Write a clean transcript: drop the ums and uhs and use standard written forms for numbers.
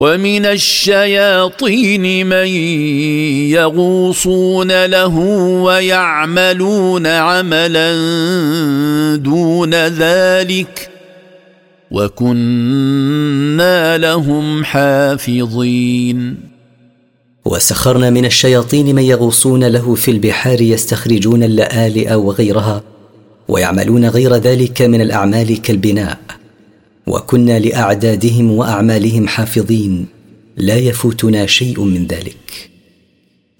ومن الشياطين من يغوصون له ويعملون عملا دون ذلك وكنا لهم حافظين. وسخرنا من الشياطين من يغوصون له في البحار يستخرجون اللآلئ وغيرها ويعملون غير ذلك من الأعمال كالبناء، وكنا لأعدادهم وأعمالهم حافظين لا يفوتنا شيء من ذلك.